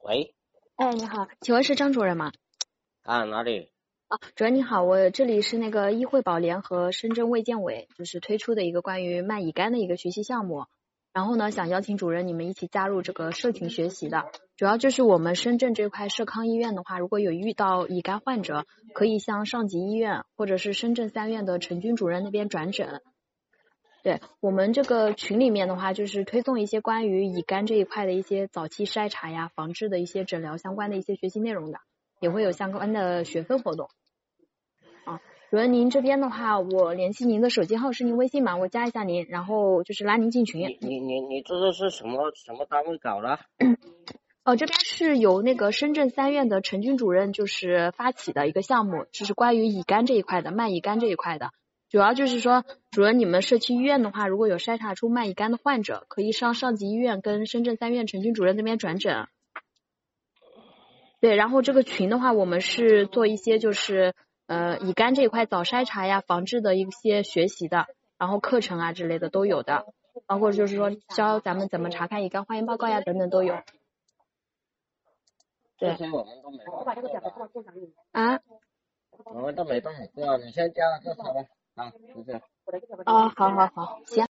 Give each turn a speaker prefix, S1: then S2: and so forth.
S1: 喂，
S2: 哎，你好，请问是张主任吗？
S1: 哪里？
S2: 主任你好，我这里是那个医惠保联和深圳卫健委就是推出的一个关于慢乙肝的一个学习项目，然后呢，想邀请主任你们一起加入这个社群学习的，主要就是我们深圳这块社康医院的话，如果有遇到乙肝患者，可以向上级医院或者是深圳3院的陈军主任那边转诊。对，我们这个群里面的话，就是推送一些关于乙肝这一块的一些早期筛查呀、防治的一些诊疗相关的一些学习内容的，也会有相关的学分活动。主任您这边的话，我联系您的手机号是您微信吗？我加一下您，然后就是拉您进群。
S1: 你这个是什么单位搞的？
S2: 这边是由那个深圳3院的陈军主任就是发起的一个项目，就是关于乙肝这一块的，慢乙肝这一块的。主要就是说，主任你们社区医院的话，如果有筛查出慢乙肝的患者，可以上上级医院跟深圳3院陈军主任那边转诊。对，然后这个群的话，我们是做一些就是乙肝这一块早筛查呀、防治的一些学习的，然后课程啊之类的都有的，包括就是说教咱们怎么查看乙肝化验报告呀等等都有。对。
S1: 这些我们都没动过。
S2: 我
S1: 们都没动过，你先加了这些吧。就这样。
S2: 好，行。